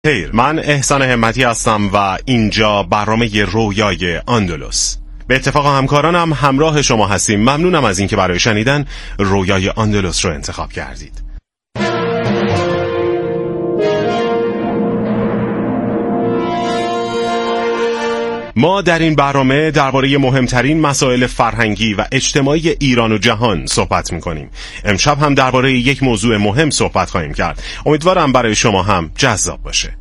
خیر، من احسان همتی هستم و اینجا برنامه رویای آندلس. به اتفاق همکارانم همراه شما هستیم. ممنونم از اینکه برای شنیدن رویای آندلس رو انتخاب کردید. ما در این برنامه درباره مهمترین مسائل فرهنگی و اجتماعی ایران و جهان صحبت می‌کنیم. امشب هم درباره یک موضوع مهم صحبت خواهیم کرد. امیدوارم برای شما هم جذاب باشه.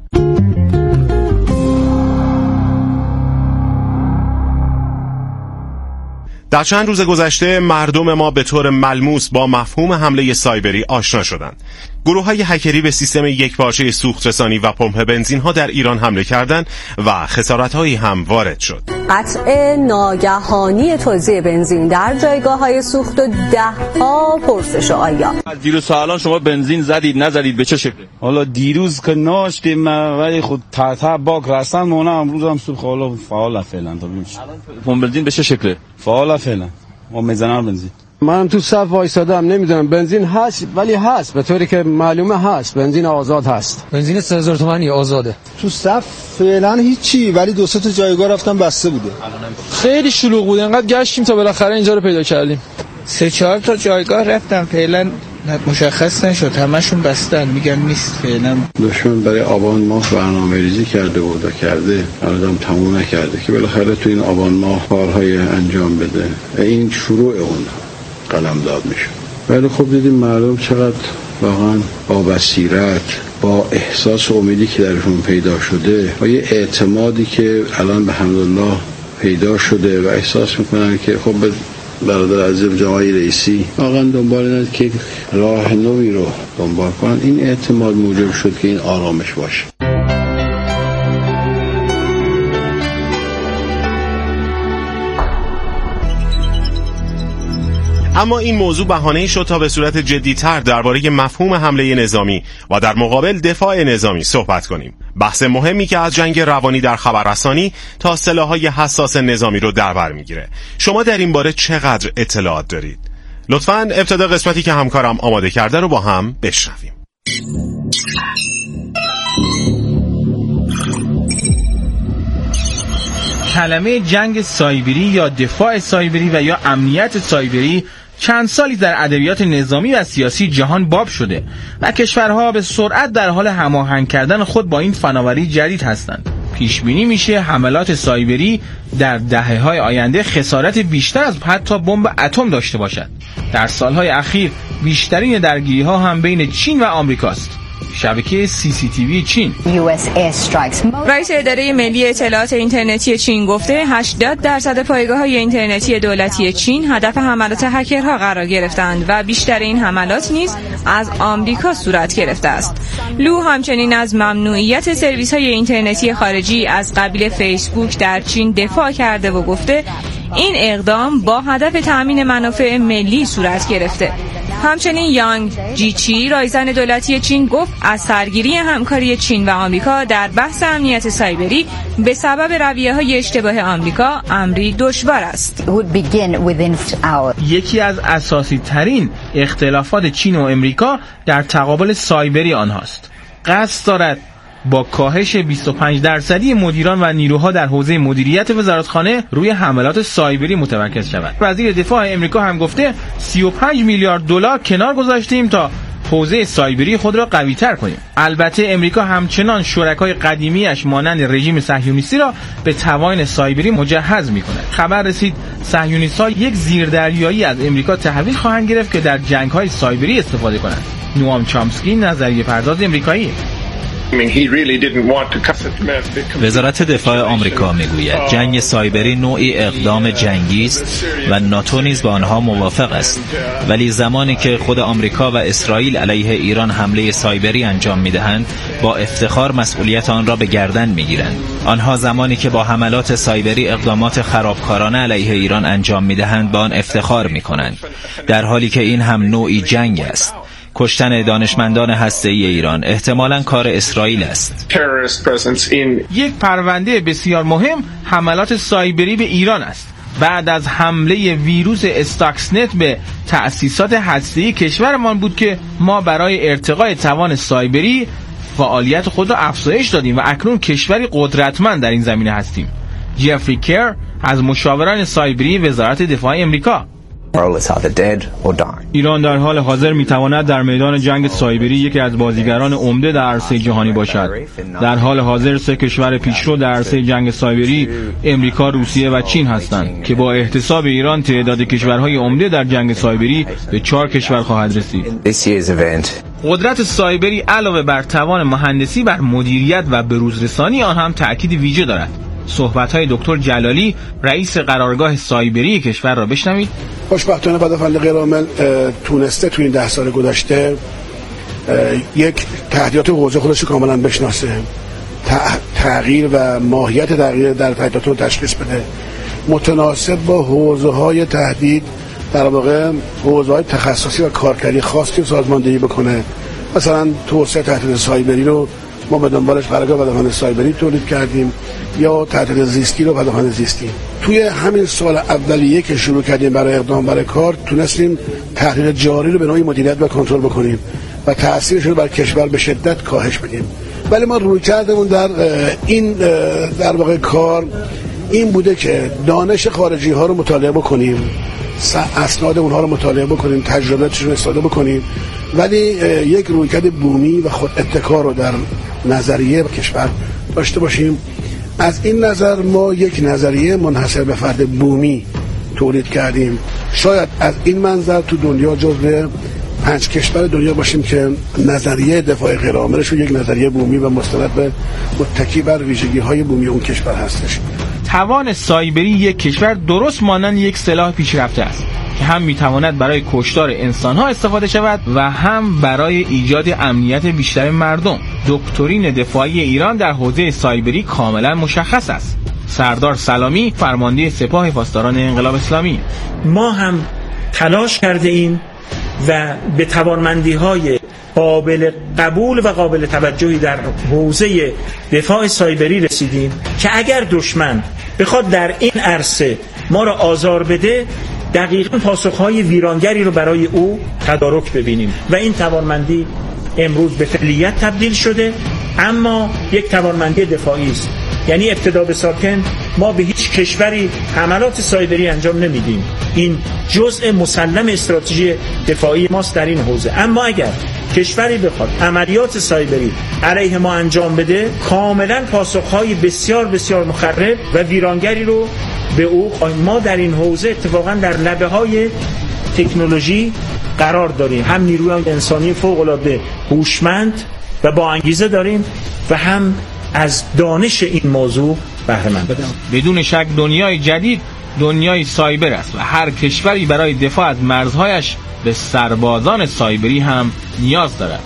در چند روز گذشته مردم ما به طور ملموس با مفهوم حمله سایبری آشنا شدند. گروه‌های هکری به سیستم یکپارچه سوخت‌رسانی و پمپ بنزین‌ها در ایران حمله کردند و خسارت‌هایی هم وارد شد. قطع ناگهانی توزیع بنزین در جایگاه‌های سوخت و ده‌ها پرسش آیا از دیروز تا الان شما بنزین زدید نزدید به چه شکلی؟ حالا دیروز که ناشتیم ولی خود تا باک رسن مونه امروز هم صبح حالا فعال فعلا تا ببینیم پمپ بنزین به چه شکله؟ فعال فعلا ما میزنن بنزین. من تو صف وایسادم نمیدونم بنزین هست ولی هست به طوری که معلومه هست بنزین آزاد هست. بنزین 3000 تومانی آزاده. تو صف فعلا هیچی ولی دو سه تا جایگاه رفتم بسته بوده. خیلی شلوغ بود انقدر گشتیم تا بالاخره اینجا رو پیدا کردیم. 3-4 تا جایگاه رفتم فعلا مشخص نشد همشون بستن میگن نیست فعلا. دشمن برای آبان ماه برنامه‌ریزی کرده بود و کرده الان تموم نکرده که بالاخره تو این آبان ماه کارهای انجام بده. این شروع اون قلمداد میشه. ولی خب دیدیم مردم چقدر واقعا با بصیرت با احساس و امیدی که درشون پیدا شده و یه اعتمادی که الان به حمدالله پیدا شده و احساس میکنن که خب برادر عزیز جمعی رئیسی واقعا دنبال اینه که راه نوی رو دنبال کنن. این اعتماد موجب شد که این آرامش باشه. اما این موضوع بهانه‌ای شد تا به صورت جدی‌تر درباره مفهوم حمله نظامی و در مقابل دفاع نظامی صحبت کنیم. بحث مهمی که از جنگ روانی در خبررسانی تا سلاح‌های حساس نظامی رو در بر می‌گیره. شما در این باره چقدر اطلاعات دارید؟ لطفاً ابتدا قسمتی که همکارم آماده کرده رو با هم بشنویم. کلمه جنگ سایبری یا دفاع سایبری و یا امنیت سایبری چند سالی در ادبیات نظامی و سیاسی جهان باب شده و کشورها به سرعت در حال هماهنگ کردن خود با این فناوری جدید هستند. پیش بینی میشه حملات سایبری در دهه‌های آینده خسارت بیشتر از حتی بمب اتم داشته باشد. در سالهای اخیر بیشترین درگیری‌ها هم بین چین و آمریکاست. شبکه CCTV چین. رئیس اداره ملی اطلاعات اینترنتی چین گفته 80% پایگاه‌های اینترنتی دولتی چین هدف حملات هکرها قرار گرفتند و بیشتر این حملات نیز از آمریکا صورت گرفته است. لو همچنین از ممنوعیت سرویس‌های اینترنتی خارجی از قبیل فیسبوک در چین دفاع کرده و گفته این اقدام با هدف تأمین منافع ملی صورت گرفته. همچنین یانگ جیچی رایزن دولتی چین گفت از سرگیری همکاری چین و آمریکا در بحث امنیت سایبری به سبب رویه‌های اشتباه آمریکا امری دشوار است. یکی از اساسی ترین اختلافات چین و آمریکا در تقابل سایبری آنهاست. قصد دارد با کاهش 25% مدیران و نیروها در حوزه مدیریت وزارتخانه روی حملات سایبری متمرکز شود. وزیر دفاع آمریکا هم گفته 35 میلیارد دلار کنار گذاشتیم تا حوزه سایبری خود را قوی‌تر کنیم. البته آمریکا همچنان شرکای قدیمیش مانند رژیم صهیونیستی را به توان سایبری مجهز می‌کند. خبر رسید صهیونیست‌ها یک زیردریایی از آمریکا تحویل خواهند گرفت که در جنگ‌های سایبری استفاده کنند. نوام چامسکی نظریه پرداز آمریکایی. وزارت دفاع آمریکا میگوید جنگ سایبری نوعی اقدام جنگی است و ناتو نیز با آنها موافق است، ولی زمانی که خود آمریکا و اسرائیل علیه ایران حمله سایبری انجام میدهند با افتخار مسئولیت آن را به گردن میگیرند. آنها زمانی که با حملات سایبری اقدامات خرابکارانه علیه ایران انجام میدهند با آن افتخار میکنند، در حالی که این هم نوعی جنگ است. کشتن دانشمندان هسته‌ای ایران احتمالاً کار اسرائیل است. یک پرونده بسیار مهم حملات سایبری به ایران است. بعد از حمله ویروس استاکسنت به تأسیسات هسته‌ای کشورمان بود که ما برای ارتقای توان سایبری فعالیت خود را افزایش دادیم و اکنون کشوری قدرتمند در این زمینه هستیم. جفری کر از مشاوران سایبری وزارت دفاع امریکا: ایران در حال حاضر میتواند در میدان جنگ سایبری یکی از بازیگران عمده در عرصه جهانی باشد. در حال حاضر 3 کشور پیشرو در عرصه جنگ سایبری امریکا، روسیه و چین هستند که با احتساب ایران تعداد کشورهای عمده در جنگ سایبری به 4 کشور خواهد رسید. قدرت سایبری علاوه بر توان مهندسی بر مدیریت و بروزرسانی آن هم تأکید ویژه دارد. صحبت‌های دکتر جلالی رئیس قرارگاه سایبری کشور را بشنوید. خوشبختانه پدافند غیرعامل تونسته تو این 10 سال گذشته یک تهدیدات حوزه خودش کاملا بشناسه، تغییر و ماهیت تغییر در تهدیدات رو تشخیص بده، متناسب با حوزه‌های تهدید در واقع حوزه‌های تخصصی و کارکردی خاصی سازماندهی بکنه. مثلا توسعه تهدید سایبری رو ما به دنبالش قرارگاه پدافند سایبری تولید کردیم، یا تهدید زیستی رو پدافند زیستی. توی همین سال اولیه که شروع کردیم برای اقدام برای کار، تونستیم تهدید جاری رو به نوعی مدیریت و کنترل بکنیم و تأثیرش رو بر کشور به شدت کاهش بدیم. ولی ما رویکردمون در این در واقع کار این بوده که دانش خارجی ها رو مطالعه بکنیم، اسناد اونها رو مطالعه بکنیم، تجربه‌شون رو استفاده بکنیم، ولی یک رویکرد بومی و خود اتکا رو در نظریه کشور داشته باشیم. از این نظر ما یک نظریه منحصر به فرد بومی تولید کردیم. شاید از این منظر تو دنیا جزو 5 کشور دنیا باشیم که نظریه دفاع غیرعاملش یک نظریه بومی و مستند به متکی بر ویژگی‌های بومی اون کشور هستش. توان سایبری یک کشور درست مانند یک سلاح پیشرفته است که هم میتواند برای کشتار انسانها استفاده شود و هم برای ایجاد امنیت بیشتر مردم. دکترین دفاعی ایران در حوزه سایبری کاملا مشخص است. سردار سلامی، فرمانده سپاه پاسداران انقلاب اسلامی: ما هم تلاش کرده ایم و به توانمندی‌های قابل قبول و قابل توجهی در حوزه دفاع سایبری رسیدیم که اگر دشمن بخواد در این عرصه ما را آزار بده، دقیقاً پاسخهای ویرانگری رو برای او تدارک ببینیم و این توانمندی امروز به فعلیت تبدیل شده، اما یک توانمندی دفاعی است. یعنی ابتدا به ساکن ما به هیچ کشوری حملات سایبری انجام نمیدیم، این جزء مسلم استراتژی دفاعی ماست در این حوزه. اما اگر کشوری بخواد عملیات سایبری علیه ما انجام بده، کاملا پاسخهای بسیار بسیار مخرب و ویرانگری رو به او خواهیم. ما در این حوزه اتفاقا در لبه‌های تکنولوژی قرار داریم، هم نیروی انسانی فوق‌العاده هوشمند و با انگیزه داریم و هم از دانش این موضوع بهره مند. بدون شک دنیای جدید دنیای سایبر است و هر کشوری برای دفاع از مرزهایش به سربازان سایبری هم نیاز دارد.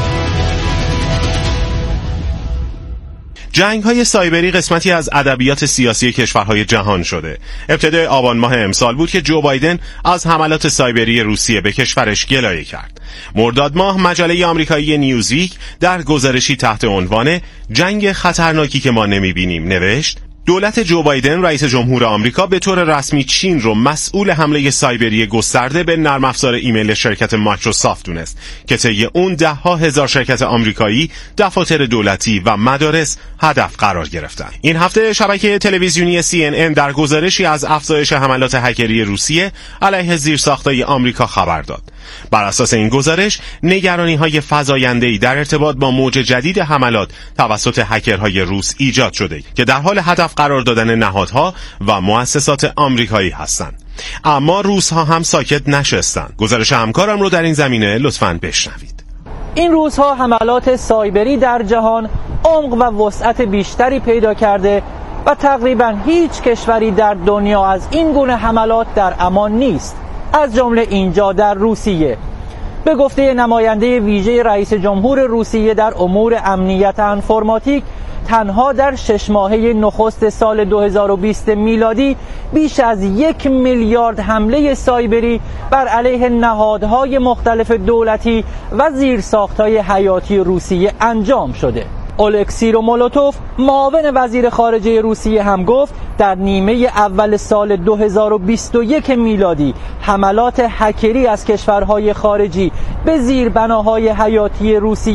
جنگ‌های سایبری قسمتی از ادبیات سیاسی کشورهای جهان شده. ابتدای آبان ماه امسال بود که جو بایدن از حملات سایبری روسیه به کشورش گلایه کرد. مرداد ماه مجله آمریکایی نیوزویک در گزارشی تحت عنوان جنگ خطرناکی که ما نمی‌بینیم نوشت: دولت جو بایدن رئیس جمهور آمریکا به طور رسمی چین رو مسئول حمله سایبری گسترده به نرم افزار ایمیل شرکت مایکروسافت دونست که طی اون 10,000 شرکت آمریکایی، دفاتر دولتی و مدارس هدف قرار گرفتن. این هفته شبکه تلویزیونی CNN در گزارشی از افزایش حملات هکری روسیه علیه زیرساخت‌های آمریکا خبر داد. بر اساس این گزارش، نگرانی‌های فزاینده‌ای در ارتباط با موج جدید حملات توسط هکرهای روس ایجاد شده که در حال هدف قرار دادن نهادها و مؤسسات آمریکایی هستند. اما روس‌ها هم ساکت نشستند. گزارش همکارم رو در این زمینه لطفاً بشنوید. این روزها حملات سایبری در جهان عمق و وسعت بیشتری پیدا کرده و تقریباً هیچ کشوری در دنیا از این گونه حملات در امان نیست، از جمله اینجا در روسیه. به گفته نماینده ویژه رئیس جمهور روسیه در امور امنیت انفرماتیک، تنها در 6 ماهه نخست سال 2020 میلادی بیش از 1 میلیارد حمله سایبری بر علیه نهادهای مختلف دولتی و زیرساخت‌های حیاتی روسیه انجام شده. الکسی رومولوتوف، معاون وزیر خارجه روسیه، هم گفت در نیمه اول سال 2021 میلادی حملات هکری از کشورهای خارجی به زیربناهای حیاتی روسیه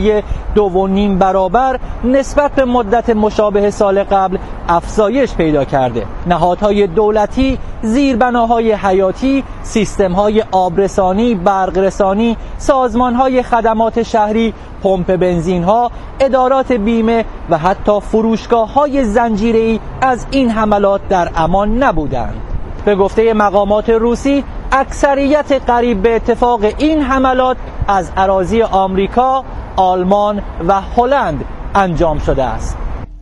2.5 برابر نسبت به مدت مشابه سال قبل افزایش پیدا کرده. نهادهای دولتی، زیربناهای حیاتی، سیستم‌های آبرسانی، برقرسانی، سازمان‌های خدمات شهری، پمپ بنزین‌ها، ادارات بیمه و حتی فروشگاه‌های زنجیره‌ای از این حملات در امان نبودند. به گفته مقامات روسی، اکثریت قریب به اتفاق این حملات از اراضی آمریکا، آلمان و هلند انجام شده است.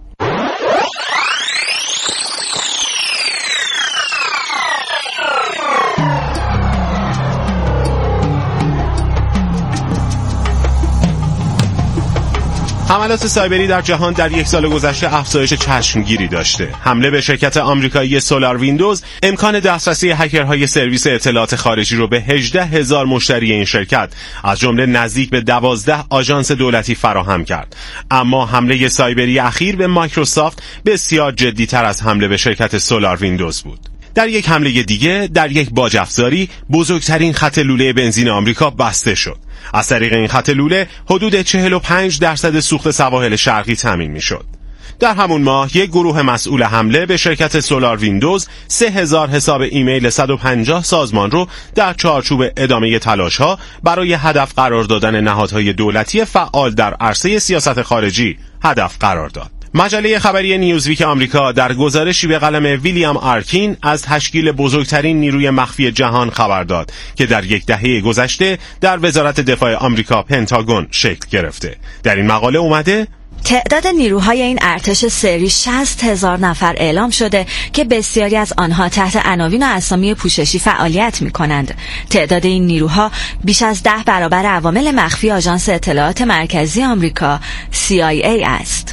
حملات سایبری در جهان در یک سال گذشته افزایش چشمگیری داشته. حمله به شرکت آمریکایی سولار ویندوز امکان دسترسی هکرهای سرویس اطلاعات خارجی رو به 18,000 مشتری این شرکت از جمله نزدیک به 12 آژانس دولتی فراهم کرد. اما حمله سایبری اخیر به مایکروسافت بسیار جدی‌تر از حمله به شرکت سولار ویندوز بود. در یک حمله دیگه، در یک باج افزاری، بزرگترین خط لوله بنزین آمریکا بسته شد. از طریق این خط لوله حدود 45% سوخت سواحل شرقی تامین میشد. در همون ماه یک گروه مسئول حمله به شرکت سولار ویندوز 3000 حساب ایمیل 150 سازمان رو در چارچوب ادامه تلاش‌ها برای هدف قرار دادن نهادهای دولتی فعال در عرصه سیاست خارجی هدف قرار داد. مجله خبری نیوزویک آمریکا در گزارشی به قلم ویلیام آرکین از تشکیل بزرگترین نیروی مخفی جهان خبر داد که در یک دهه گذشته در وزارت دفاع آمریکا پنتاگون شکل گرفته. در این مقاله اومده تعداد نیروهای این ارتش سری 60,000 نفر اعلام شده که بسیاری از آنها تحت عناوین و اسامی پوششی فعالیت می‌کنند. تعداد این نیروها بیش از 10 برابر عوامل مخفی آژانس اطلاعات مرکزی آمریکا CIA است.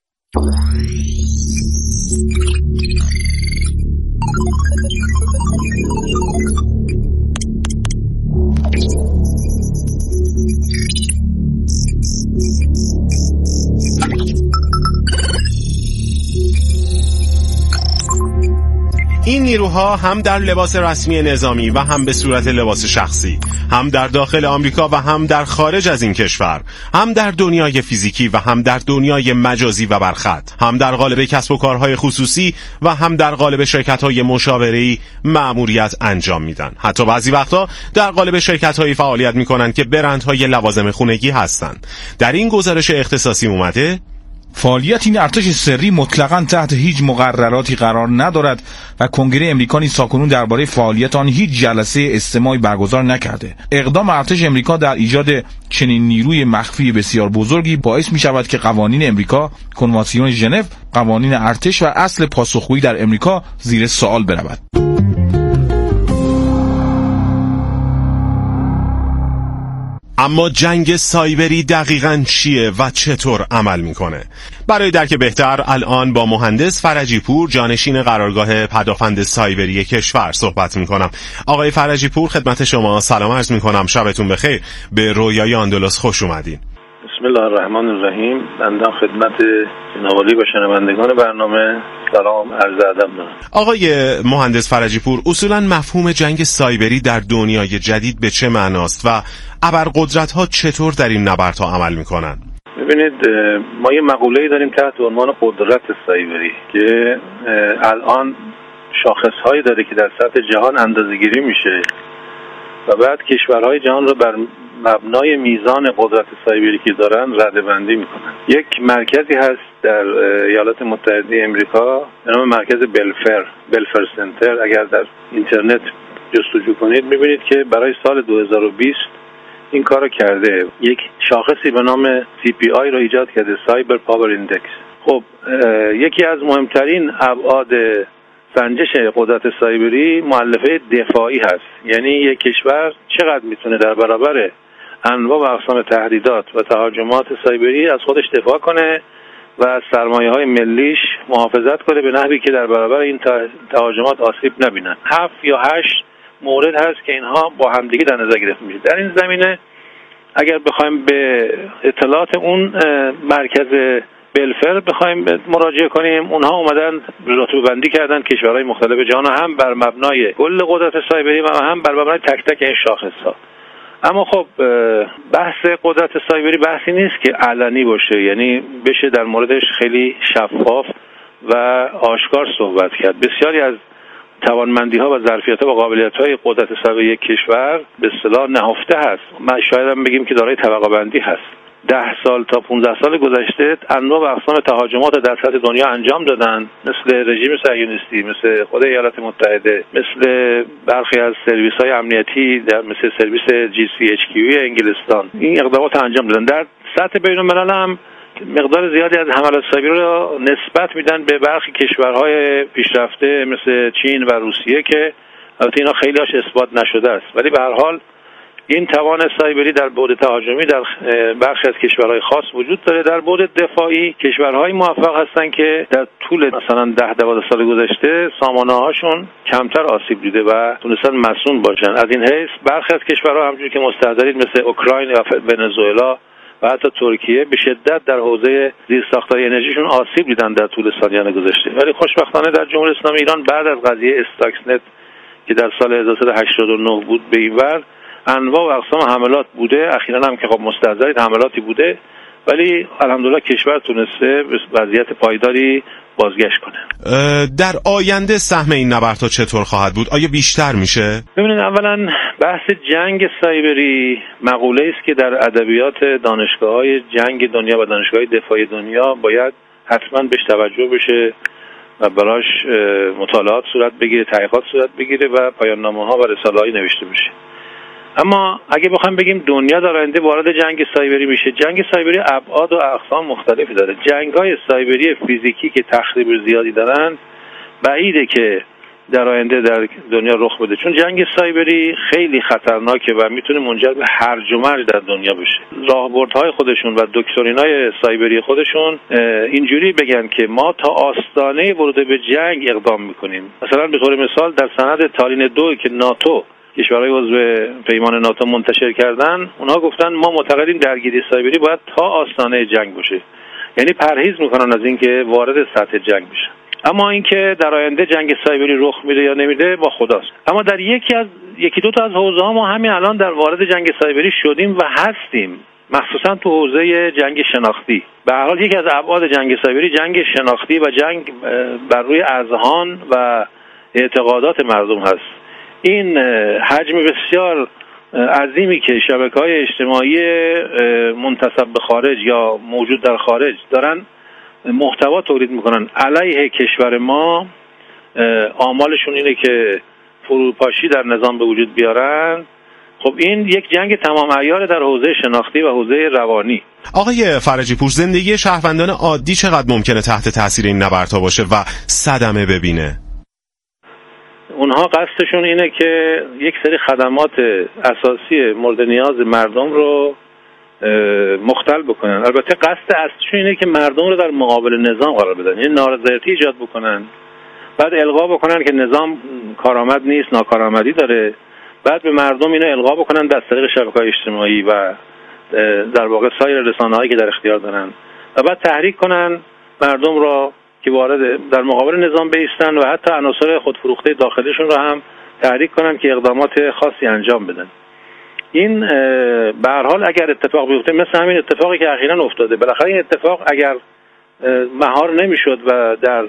این نیروها هم در لباس رسمی نظامی و هم به صورت لباس شخصی، هم در داخل آمریکا و هم در خارج از این کشور، هم در دنیای فیزیکی و هم در دنیای مجازی و برخط، هم در قالب کسب و کارهای خصوصی و هم در قالب شرکت‌های مشاوره‌ای مأموریت انجام میدن. حتی بعضی وقتا در قالب شرکت‌هایی فعالیت میکنن که برندهای لوازم خونگی هستند. در این گزارش اختصاصی اومده فعالیت این ارتش سری مطلقاً تحت هیچ مقرراتی قرار ندارد و کنگره امریکا نیز تاکنون درباره فعالیت آن هیچ جلسه استماعی برگزار نکرده. اقدام ارتش امریکا در ایجاد چنین نیروی مخفی بسیار بزرگی باعث می شود که قوانین امریکا، کنوانسیون ژنو، قوانین ارتش و اصل پاسخگویی در امریکا زیر سوال برود. اما جنگ سایبری دقیقاً چیه و چطور عمل میکنه؟ برای درک بهتر الان با مهندس فرجی پور، جانشین قرارگاه پدافند سایبری کشور صحبت میکنم. آقای فرجی پور، خدمت شما سلام عرض میکنم. شبتون بخیر. به رویای اندلس خوش اومدین. بسم الله الرحمن الرحیم. بنده خدمت جناب عالی و شنوندگان برنامه سلام عرض ادب دارم. آقای مهندس فرجی پور، اصولاً مفهوم جنگ سایبری در دنیای جدید به چه معناست و ابرقدرت‌ها چطور در این نبردها عمل میکنن؟ ببینید، ما یه مقوله‌ای داریم تحت عنوان قدرت سایبری که الان شاخص‌هایی داره که در سطح جهان اندازه‌گیری میشه و بعد کشورهای جهان رو بر مبنای میزان قدرت سایبری که دارن رده‌بندی میکنن. یک مرکزی هست در ایالات متحده امریکا به نام مرکز بلفر سنتر. اگر در اینترنت جستجو کنید میبینید که برای سال 2020 این کارو کرده. یک شاخصی به نام CPI رو ایجاد کرده، سایبر پاور ایندکس. خب یکی از مهمترین ابعاد سنجش قدرت سایبری مؤلفه دفاعی هست. یعنی یک کشور چقدر میتونه در برابر انواع و اقسام تهدیدات و تهاجمات سایبری از خودش دفاع کنه و از سرمایه‌های ملیش محافظت کنه به نحوی که در برابر این تهاجمات آسیب نبینن. 7 یا 8 مورد هست که اینها با همدیگه در نظر گرفته میشه. در این زمینه اگر بخوایم به اطلاعات اون مرکز بلفر بخوایم مراجعه کنیم، اونها اومدن رتبه بندی کردن کشورهای مختلف جهان هم بر مبنای کل قدرت سایبری و هم بر مبنای تک تک این شاخص‌ها. اما خب بحث قدرت سایبری بحثی نیست که علنی باشه، یعنی بشه در موردش خیلی شفاف و آشکار صحبت کرد. بسیاری از توانمندی‌ها و ظرفیت‌ها و قابلیت‌های قدرت سایبری یک کشور به اصطلاح نهفته هست. ما شاید هم بگیم که دارای طبقه بندی هست. 10 سال تا 15 سال گذشته انواع و اقسام تهاجمات در سطح دنیا انجام دادن، مثل رژیم صهیونیستی، مثل خود ایالات متحده، مثل برخی از سرویس‌های امنیتی مثل سرویس GCHQ انگلستان. این اقدامات انجام دادن. در سطح بین‌الملل هم مقدار زیادی از حملات سایبری را نسبت میدن به برخی کشورهای پیشرفته مثل چین و روسیه که البته اینا خیلی هاش اثبات نشده است، ولی به هر حال این توان سایبری در بعد تهاجمی در برخی از کشورهای خاص وجود داره. در بعد دفاعی کشورهای موفق هستن که در طول مثلا 10-12 سال گذشته سامانه‌هاشون کمتر آسیب دیده و تونستن مصون باشن. از این حیث برخی از کشورها همونجوری که مستحضرید مثل اوکراین یا ونزوئلا و حتی ترکیه به شدت در حوزه زیرساخت‌های انرژیشون آسیب دیدن در طول سالیان گذشته. ولی خوشبختانه در جمهوری اسلامی ایران بعد از قضیه استاکسنت که در سال 1389 بود به این ور انواع و اقسام حملات بوده، اخیراً هم که خب مستحضرید حملاتی بوده، ولی الحمدلله کشور تونسته به وضعیت پایداری بازگشت کنه. در آینده سهم این نبردها چطور خواهد بود؟ آیا بیشتر میشه؟ ببینید، اولا بحث جنگ سایبری مقوله است که در ادبیات دانشگاه‌های جنگ دنیا و دانشگاه‌های دفاعی دنیا باید حتما بهش توجه بشه و براش مطالعات صورت بگیره، تحقیقات صورت بگیره و پایان‌نامه‌ها و رساله‌ای نوشته بشه. اما اگه بخوام بگیم دنیا در آینده وارد جنگ سایبری میشه، جنگ سایبری ابعاد و اقسام مختلفی داره. جنگ‌های سایبری فیزیکی که تخریب زیادی دارن بعیده که در آینده در دنیا رخ بده، چون جنگ سایبری خیلی خطرناکه و میتونه منجر به هرج و مرج در دنیا بشه. راهبردهای خودشون و دکترینای سایبری خودشون اینجوری بگن که ما تا آستانه ورود به جنگ اقدام میکنیم. مثلا به طور مثال در سند تالین 2 که ناتو کشورهای عضو پیمان ناتو منتشر کردن، اونها گفتن ما معتقدیم درگیری سایبری باید تا آستانه جنگ باشه، یعنی پرهیز میکنن از اینکه وارد سطح جنگ بشن. اما اینکه در آینده جنگ سایبری رخ میده یا نمیده با خداست. اما در یکی دو تا از حوزه ها ما همین الان در وارد جنگ سایبری شدیم و هستیم، مخصوصا تو حوزه جنگ شناختی. به هر حال یکی از ابعاد جنگ سایبری جنگ شناختی و جنگ بر روی اذهان و اعتقادات مردم هست. این حجم بسیار عظیمی که شبکه‌های اجتماعی منتسب به خارج یا موجود در خارج دارن محتوا تولید میکنن علیه کشور ما، آمالشون اینه که فروپاشی در نظام به وجود بیارن. خب این یک جنگ تمام عیار در حوزه شناختی و حوزه روانی. آقای فرجی پور، زندگی شهروندان عادی چقدر ممکنه تحت تاثیر این نبردها باشه و صدمه ببینه؟ اونها قصدشون اینه که یک سری خدمات اساسی مورد نیاز مردم رو مختل بکنن. البته قصد اصلیشون اینه که مردم رو در مقابل نظام قرار بدن، یعنی نارضایتی ایجاد بکنن، بعد القا بکنن که نظام کارآمد نیست، ناکارآمدی داره، بعد به مردم اینو القا بکنن از طریق شبکه‌های اجتماعی و در واقع سایر رسانه‌هایی که در اختیار دارن و بعد تحریک کنن مردم را که وارد در مقابل نظام بایستن و حتی عناصر خودفروخته داخلشون رو هم تحریک کنن که اقدامات خاصی انجام بدن. این به هر حال اگر اتفاق بیفته مثل همین اتفاقی که اخیراً افتاده، بالاخره این اتفاق اگر مهار نمیشد و در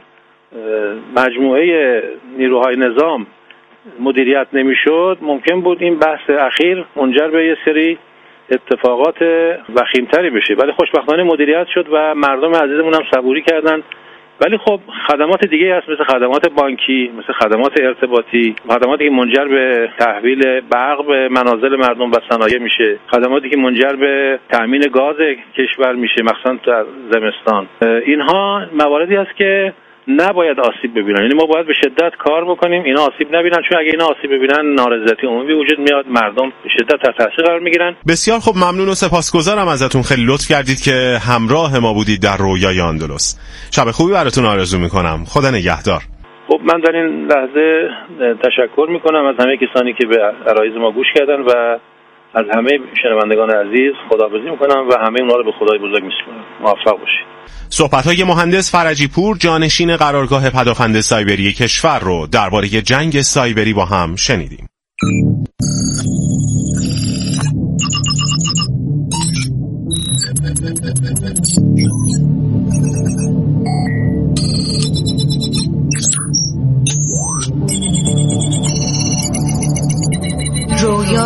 مجموعه نیروهای نظام مدیریت نمیشد، ممکن بود این بحث اخیر منجر به یه سری اتفاقات وخیمتری بشه. ولی خوشبختانه مدیریت شد و مردم عزیزمون هم صبوری کردن. ولی خب خدمات دیگه هست مثل خدمات بانکی، مثل خدمات ارتباطی، خدماتی که منجر به تحویل برق به منازل مردم و صنایع میشه، خدماتی که منجر به تأمین گاز کشور میشه مخصوصا در زمستان. اینها مواردی است که نباید آسیب ببینن، یعنی ما باید به شدت کار بکنیم اینا آسیب نبینن، چون اگه اینا آسیب ببینن نارضایتی عمومی وجود میاد، مردم به شدت تحت تاثیر قرار میگیرن. بسیار خوب، ممنون و سپاسگزارم ازتون، خیلی لطف کردید که همراه ما بودید در رویای اندلس. شب خوبی براتون آرزو میکنم. خدا نگهدار. خب من در این لحظه تشکر میکنم از همه کسانی که به عرایض ما گوش کردن و از همه شنوندگان عزیز خداحافظی میکنم و همه اونها رو به خدای بزرگ میسپارم. موفق باشید. صحبت‌های مهندس فرجی پور، جانشین قرارگاه پدافند سایبری کشور رو درباره جنگ سایبری با هم شنیدیم.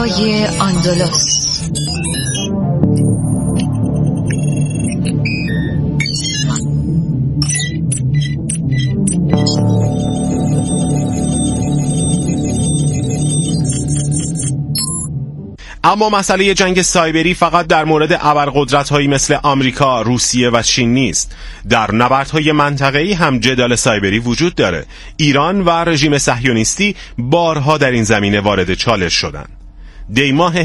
صدای اندلس. اما مسئله جنگ سایبری فقط در مورد ابرقدرت‌هایی مثل آمریکا، روسیه و چین نیست. در نبردهای منطقه‌ای هم جدال سایبری وجود داره. ایران و رژیم صهیونیستی بارها در این زمینه وارد چالش شدند. دی ماه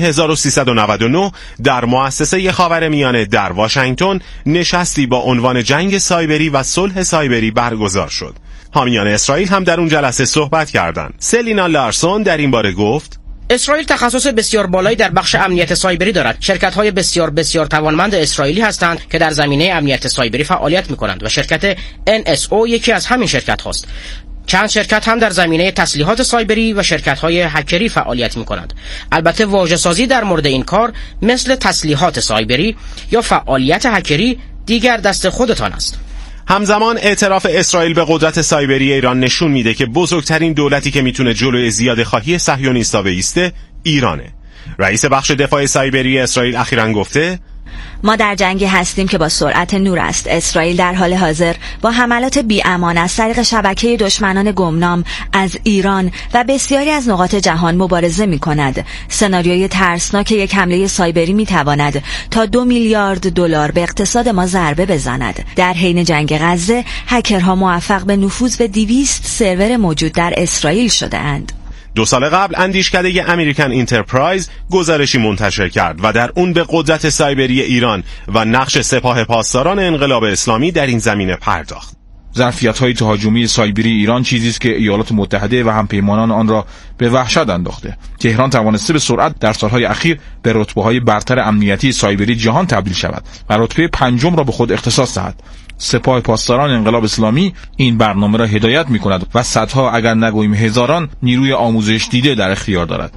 1399 در مؤسسه خاورمیانه در واشنگتن نشستی با عنوان جنگ سایبری و صلح سایبری برگزار شد. حامیان اسرائیل هم در اون جلسه صحبت کردند. سلینا لارسون در این باره گفت: اسرائیل تخصص بسیار بالایی در بخش امنیت سایبری دارد. شرکت‌های بسیار توانمند اسرائیلی هستند که در زمینه امنیت سایبری فعالیت می‌کنند و شرکت NSO یکی از همین شرکت‌هاست. چند شرکت هم در زمینه تسلیحات سایبری و شرکت‌های هکری فعالیت می‌کنند. البته واژه‌سازی در مورد این کار مثل تسلیحات سایبری یا فعالیت هکری دیگر دست خودتان است. همزمان اعتراف اسرائیل به قدرت سایبری ایران نشون میده که بزرگترین دولتی که میتونه جلوی زیاده‌خواهی صهیونیست‌ها بایسته ایرانه. رئیس بخش دفاع سایبری اسرائیل اخیراً گفته: ما در جنگی هستیم که با سرعت نور است. اسرائیل در حال حاضر با حملات بی‌امان از طریق شبکه دشمنان گمنام از ایران و بسیاری از نقاط جهان مبارزه می‌کند. سناریوی ترسناک یک حمله سایبری می‌تواند تا 2 میلیارد دلار به اقتصاد ما ضربه بزند. در حین جنگ غزه هکرها موفق به نفوذ به 200 سرور موجود در اسرائیل شده‌اند. 2 سال قبل اندیشکده امریکن اینترپرایز گزارشی منتشر کرد و در اون به قدرت سایبری ایران و نقش سپاه پاسداران انقلاب اسلامی در این زمینه پرداخت. ظرفیت‌های تهاجمی سایبری ایران چیزی است که ایالات متحده و همپیمانان آن را به وحشت انداخته. تهران توانسته به سرعت در سالهای اخیر به رتبه‌های برتر امنیتی سایبری جهان تبدیل شود و رتبه 5 را به خود اختصاص دهد. سپاه پاسداران انقلاب اسلامی این برنامه را هدایت می‌کند و صدها اگر نگوییم هزاران نیروی آموزش دیده در اختیار دارد.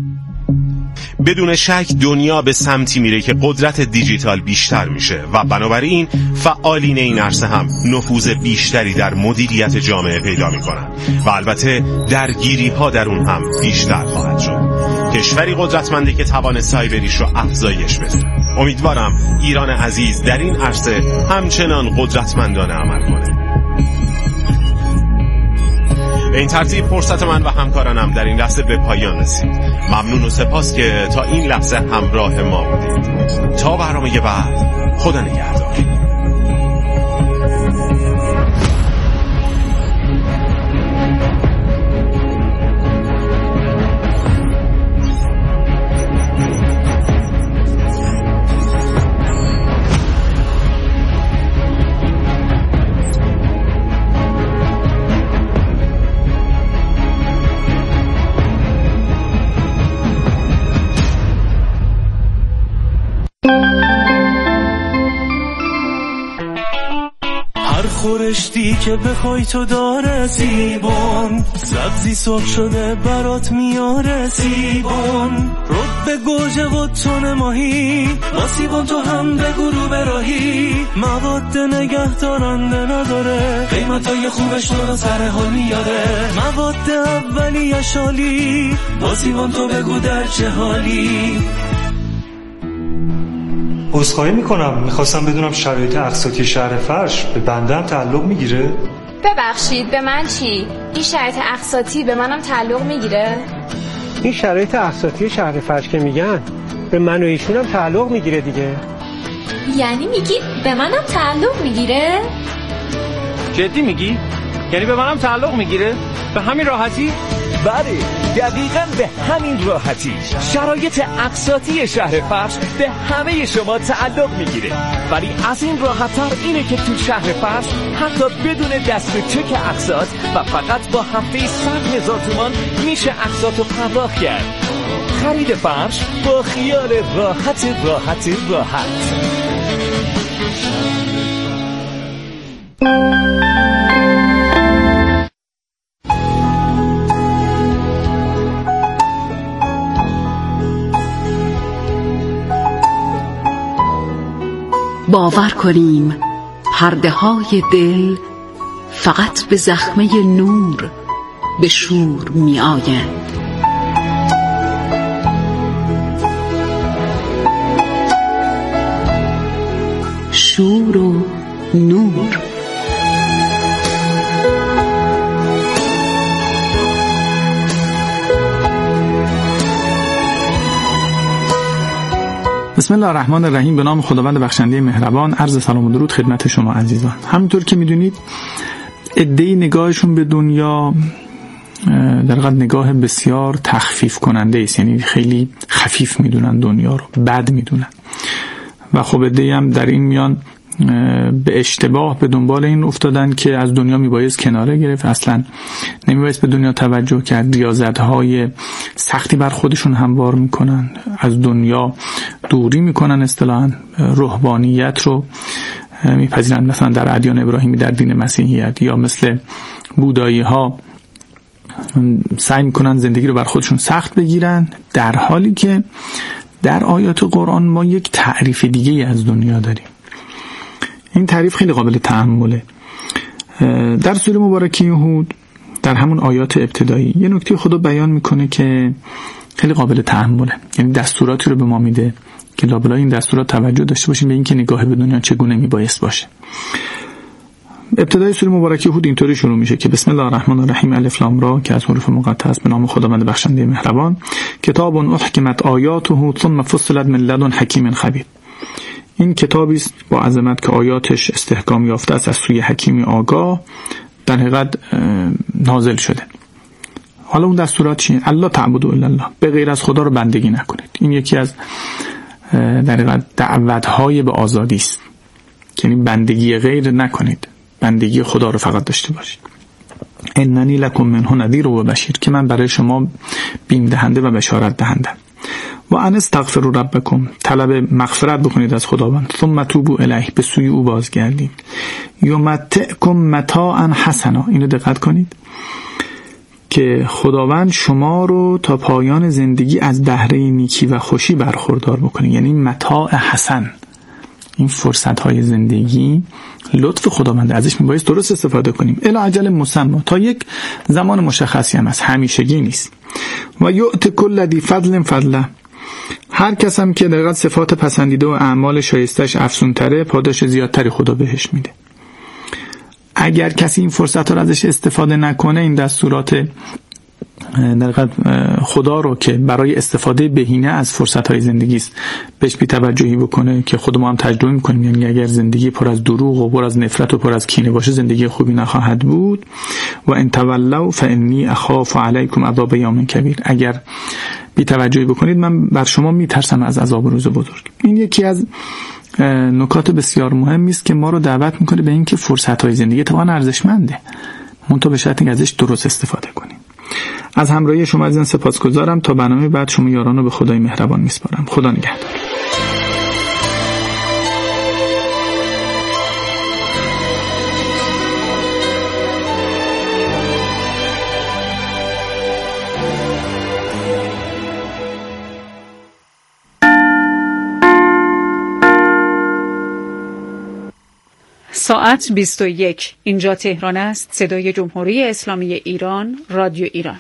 بدون شک دنیا به سمتی میره که قدرت دیجیتال بیشتر میشه و بنابراین فعالین این عرصه هم نفوذ بیشتری در مدیریت جامعه پیدا میکنن و البته درگیری ها در اون هم بیشتر خواهد شد. کشوری قدرتمنده که توان سایبریش رو افزایش بده. امیدوارم ایران عزیز در این عرصه همچنان قدرتمندانه عمل کنه. به این ترتیب فرصت من و همکارانم در این لحظه به پایان رسید. ممنون و سپاس که تا این لحظه همراه ما بودید. تا برنامه بعد، خدا نگهدار. خورشتی که بخوای تو داره سیبون، سبزی سرخ شده برات میاره سیبون، رد به گوجه و تون ماهی با سیبون تو هم به گروه راهی، مواد نگه دارنده نداره، قیمتای خوبش تو رو سر حال میاره، مواد اولیه شالی با سیبون تو بگو در چه حالی. عذرخواهی میکنم، میخواستم بدونم شرایط اقساطی شهر فرش به بنده هم تعلق میگیره؟ ببخشید به من چی؟ این شرایط اقساطی به منم تعلق میگیره؟ این شرایط اقساطی شهر فرش که میگن به من و ایشونم تعلق میگیره دیگه. یعنی میگی به منم تعلق میگیره؟ جدی میگی؟ یعنی به منم تعلق میگیره؟ به همین راحتی؟ بله، دقیقاً به همین راحتی. شرایط اقساطی شهر فرش به همه شما تعلق میگیره، ولی از این راحت‌تر اینه که تو شهر فرش حتی بدون دست چک اقساط و فقط با هفته 100,000 تومان میشه اقساطو پرداخت کرد. خرید فرش با خیال راحت. باور کنیم پرده های دل فقط به زخمه نور به شور می آیند. شور و نور. بسم الله الرحمن الرحیم. به نام خداوند بخشنده مهربان. عرض سلام و درود خدمت شما عزیزان. همونطور که میدونید عده‌ای نگاهشون به دنیا در واقع نگاه بسیار تخفیف کننده است، یعنی خیلی خفیف میدونن دنیا رو، بد میدونن و خب عده‌ای هم در این میان به اشتباه به دنبال این افتادن که از دنیا میبایست کناره گرفت، اصلا نمیبایست به دنیا توجه کرد، ریاضت‌های سختی بر خودشون هموار میکنن، از دنیا دوری میکنن، اصطلاحاً رهبانیت رو میپذیرن، مثلا در ادیان ابراهیمی در دین مسیحیت، یا مثل بودایی ها سعی میکنن زندگی رو بر خودشون سخت بگیرن، در حالی که در آیات قرآن ما یک تعریف دیگه از دنیا داریم. این تعریف خیلی قابل تأمله. در سوره مبارکه هود در همون آیات ابتدایی یه نکته خدا بیان میکنه که خیلی قابل تأمله، یعنی دستوراتی رو به ما میده که لابلای این دستورات توجه داشته باشیم به این که نگاه به دنیا چگونه میبایست باشه. ابتدای سوره مبارکه هود اینطوری شروع میشه که بسم الله الرحمن الرحیم الف لام را، که از حروف مقطع است، به نام خداوند بخشنده مهربان. کتاب احکمت آیاته ثم فصلت من لدن حکیم خبیر. این کتابی است با عظمت که آیاتش استحکام یافته است از سوی حکیمی آگاه، در حقیقت نازل شده. حالا اون دستورات چیه؟ الله تعبدوا الا الله، به غیر از خدا رو بندگی نکنید. این یکی از در حقیقت دعوت‌های به آزادی است، یعنی بندگی غیر نکنید، بندگی خدا رو فقط داشته باشید. اننی لکم منه نذیر و بشیر، که من برای شما بیم دهنده و بشارت دهندم. و ان استغفروا ربکم، طلب مغفرت بکنید از خداوند. ثم توبوا الیه، به سوی او بازگردید. یمتعکم متاعا حسنا، اینو دقت کنید که خداوند شما رو تا پایان زندگی از بهره نیکی و خوشی برخوردار بکنه، یعنی متاع حسن. این فرصت های زندگی لطف خداوند، ازش میبایست درست استفاده کنیم. الی اجل مسمى، تا یک زمان مشخصی هم هست، همیشگی نیست. و یؤت کل ذی فضل فضله، هر کس هم که در حقیقت صفات پسندیده و اعمال شایستش افزونتره، پاداش زیادتری خدا بهش میده. اگر کسی این فرصت رو ازش استفاده نکنه، این دستورات در حقیقت خدا رو که برای استفاده بهینه از فرصت‌های زندگی است بهش بی‌توجهی بکنه، که خود ما هم تجربه می‌کنیم، یعنی اگر زندگی پر از دروغ و پر از نفرت و پر از کینه باشه، زندگی خوبی نخواهد بود. و ان تولوا فانی اخاف علیکم عذاب یوم کبیر، اگر بی‌توجهی بکنید من بر شما میترسم از عذاب روز بزرگ. این یکی از نکات بسیار مهمی است که ما رو دعوت می‌کنه به اینکه فرصت‌های زندگی طبعاً ارزشمنده، منتها به شرطی که ازش درست استفاده کنیم. از همراهی شما عزیزان سپاسگزارم. تا برنامه بعد شما یاران رو به خدای مهربان میسپارم. خدا نگهدار. ساعت 21. اینجا تهران است. صدای جمهوری اسلامی ایران، رادیو ایران.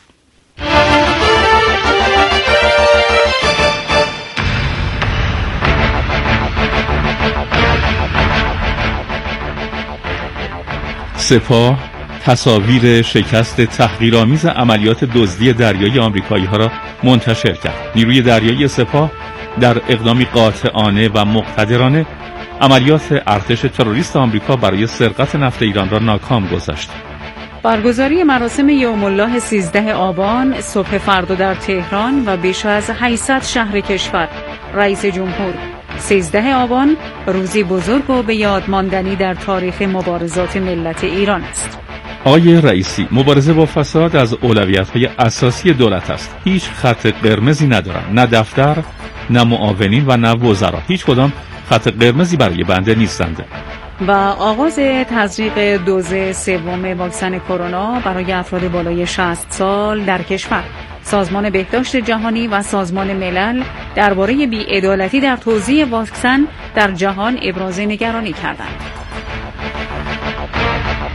سپاه تصاویر شکست تحقیرآمیز عملیات دزدی دریایی آمریکایی‌ها را منتشر کرد. نیروی دریایی سپاه در اقدامی قاطعانه و مقتدرانه عملیات ارتش تروریست آمریکا برای سرقت نفت ایران را ناکام گذاشت. برگزاری مراسم یوم الله 13 آبان صبح فردا در تهران و بیش از 800 شهر کشور. رئیس جمهور: 13 آبان روزی بزرگ و به یاد ماندنی در تاریخ مبارزات ملت ایران است. آقای رئیسی، مبارزه با فساد از اولویت‌های اساسی دولت است. هیچ خط قرمزی ندارم، نه دفتر، نه معاونین و نه وزرا. هیچ کدام خط قرمزی برای بنده نیستند. و آغاز تزریق دوز سوم واکسن کرونا برای افراد بالای 60 سال در کشور. سازمان بهداشت جهانی و سازمان ملل درباره بی‌عدالتی در توزیع واکسن در جهان ابراز نگرانی کردند.